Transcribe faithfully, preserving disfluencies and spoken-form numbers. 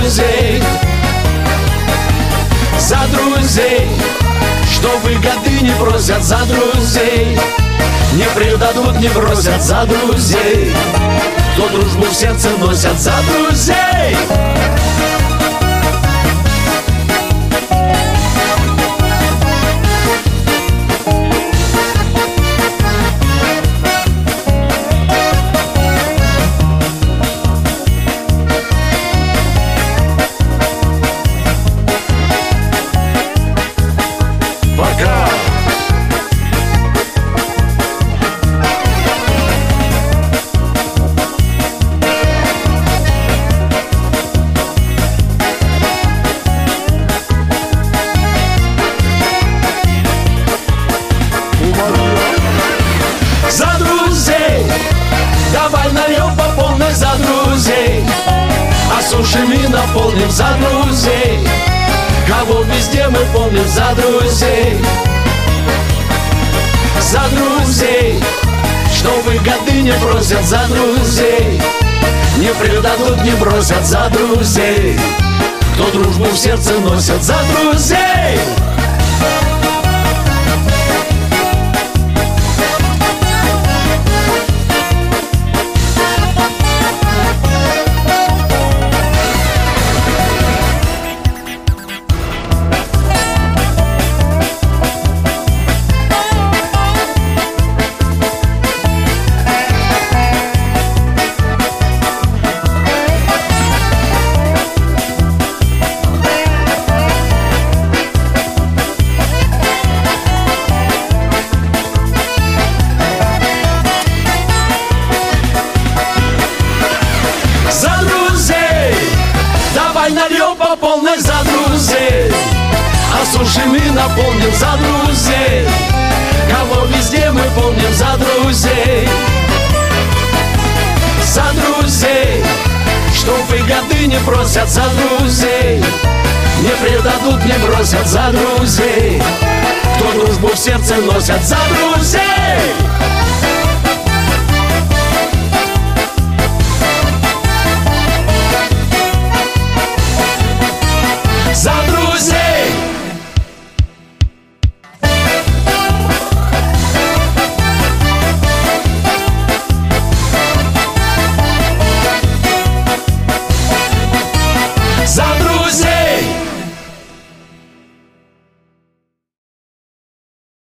друзей, за друзей, что выгоды не просят, за друзей, не предадут, не бросят, за друзей, кто дружбу в сердце носят, за друзей. Давай нальем по полной, за друзей, осушим и наполним, за друзей, кого везде мы помним, за друзей, за друзей, что выгоды не просят, за друзей, не предадут, не бросят, за друзей, кто дружбу в сердце носит, за друзей. Нальем по полной, за друзей, осушим и наполним, за друзей, кого везде мы помним, за друзей, за друзей, что выгоды не просят, за друзей, не предадут, не бросят, за друзей, кто дружбу в сердце носят, за друзей.